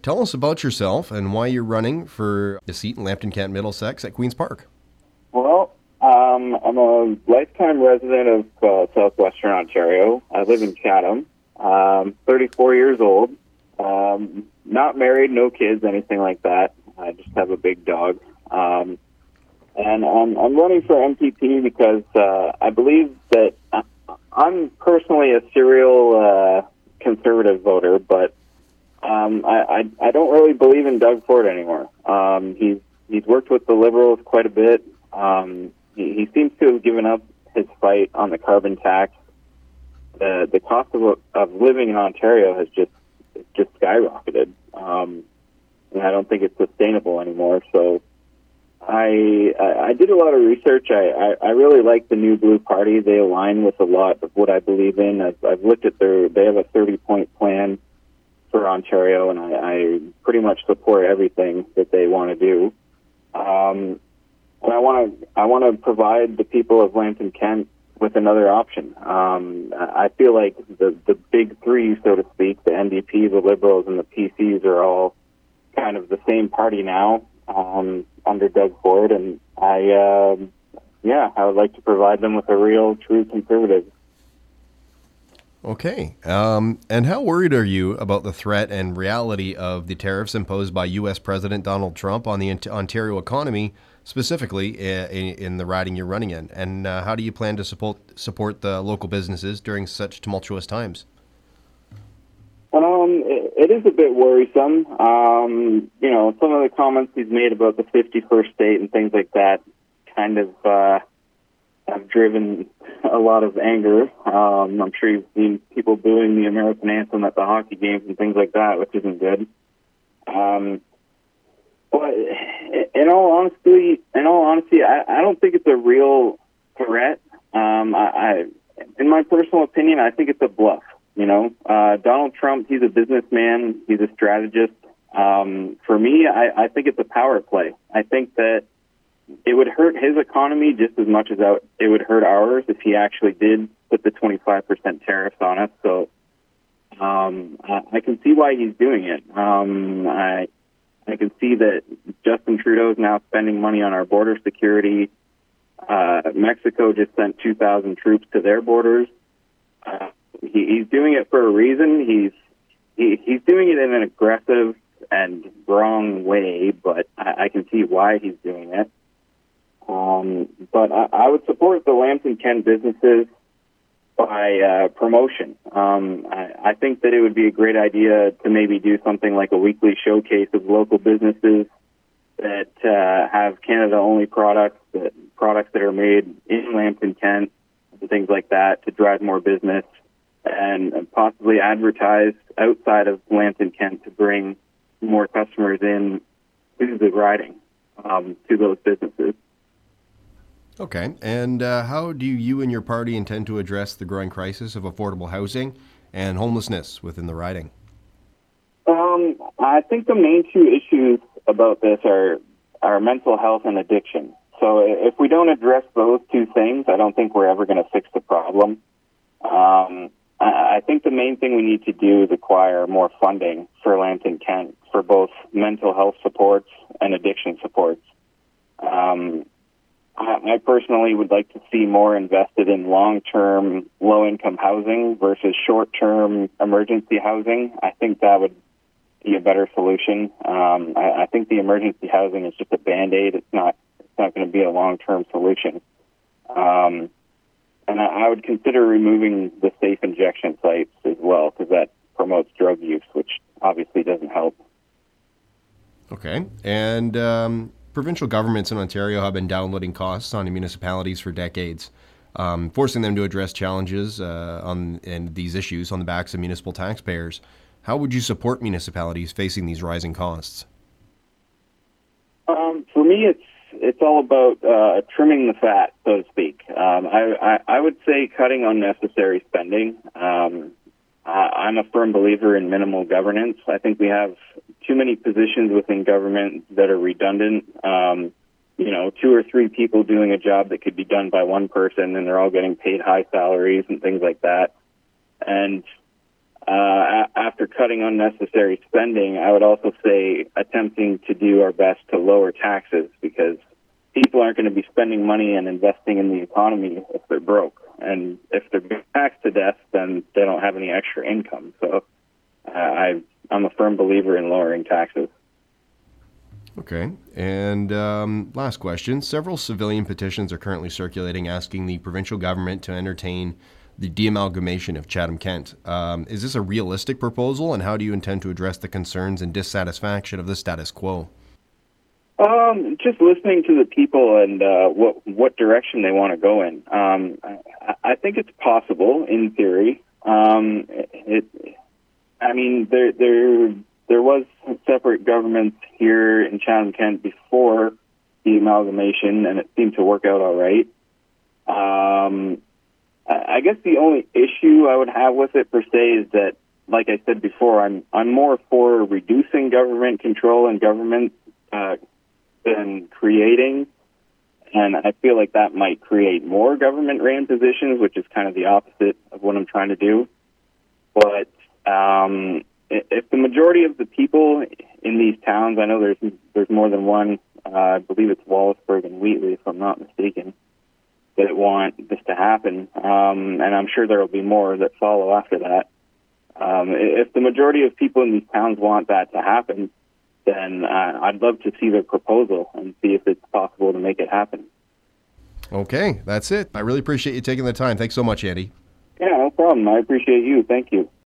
Tell us about yourself and why you're running for a seat in Lambton Kent Middlesex at Queen's Park. Well, I'm a lifetime resident of southwestern Ontario. I live in Chatham. 34 years old. Not married, no kids, anything like that. I just have a big dog. And I'm running for MPP because I believe that I'm personally a serial conservative voter, but I don't really believe in Doug Ford anymore. He's worked with the Liberals quite a bit. He seems to have given up his fight on the carbon tax. The cost of living in Ontario has just skyrocketed, and I don't think it's sustainable anymore. So I did a lot of research. I really like the New Blue Party. They align with a lot of what I believe in. I've looked at they have a 30-point plan for Ontario, and I pretty much support everything that they want to do. And I want to provide the people of Lambton Kent with another option. I feel like the big three, so to speak, the NDP, the Liberals, and the PCs are all kind of the same party now under Doug Ford, and I would like to provide them with a real, true conservative. Okay. And how worried are you about the threat and reality of the tariffs imposed by U.S. President Donald Trump on the Ontario economy, specifically in the riding you're running in? And how do you plan to support the local businesses during such tumultuous times? It is a bit worrisome. Some of the comments he's made about the 51st state and things like that kind of have driven a lot of anger. I'm sure you've seen people booing the American anthem at the hockey games and things like that, which isn't good. But in all honesty, I don't think it's a real threat. In my personal opinion, I think it's a bluff. Donald Trump, he's a businessman. He's a strategist. For me, I think it's a power play. I think that it would hurt his economy just as much as it would hurt ours if he actually did put the 25% tariffs on us. So I can see why he's doing it. I can see that Justin Trudeau is now spending money on our border security. Mexico just sent 2,000 troops to their borders. He's doing it for a reason. He's doing it in an aggressive and wrong way, but I can see why he's doing it. But I would support the Lambton Kent businesses by promotion. I think that it would be a great idea to maybe do something like a weekly showcase of local businesses that have Canada-only products that are made in Lambton Kent, and things like that, to drive more business, and possibly advertise outside of Lambton Kent to bring more customers in to the riding, to those businesses. Okay. And how do you and your party intend to address the growing crisis of affordable housing and homelessness within the riding? I think the main two issues about this are mental health and addiction. So if we don't address those two things, I don't think we're ever going to fix the problem. I think the main thing we need to do is acquire more funding for Lambton Kent for both mental health supports and addiction supports. I personally would like to see more invested in long-term, low-income housing versus short-term emergency housing. I think that would be a better solution. I think the emergency housing is just a Band-Aid. It's not going to be a long-term solution. And I would consider removing the safe injection sites as well, because that promotes drug use, which obviously doesn't help. Okay. And provincial governments in Ontario have been downloading costs on municipalities for decades, forcing them to address challenges and these issues on the backs of municipal taxpayers. How would you support municipalities facing these rising costs? For me, it's all about trimming the fat, so to speak. I would say cutting unnecessary spending. I'm a firm believer in minimal governance. I think we have too many positions within government that are redundant. 2 or 3 people doing a job that could be done by one person, and they're all getting paid high salaries and things like that. And After cutting unnecessary spending, I would also say attempting to do our best to lower taxes, because people aren't going to be spending money and investing in the economy if they're broke. And if they're being taxed to death, then they don't have any extra income. So I'm a firm believer in lowering taxes. Okay. And last question. Several civilian petitions are currently circulating asking the provincial government to entertain the de-amalgamation of Chatham-Kent. Is this a realistic proposal, and how do you intend to address the concerns and dissatisfaction of the status quo? Just listening to the people and what direction they want to go in. I think it's possible in theory. There was separate governments here in Chatham-Kent before the amalgamation, and it seemed to work out all right. I guess the only issue I would have with it per se is that, like I said before, I'm more for reducing government control and government than creating, and I feel like that might create more government-ran positions, which is kind of the opposite of what I'm trying to do. But if the majority of the people in these towns, I know there's more than one, I believe it's Wallaceburg and Wheatley, if I'm not mistaken, that want this to happen, and I'm sure there will be more that follow after that. If the majority of people in these towns want that to happen, then I'd love to see their proposal and see if it's possible to make it happen. Okay, that's it. I really appreciate you taking the time. Thanks so much, Andy. Yeah, no problem. I appreciate you. Thank you.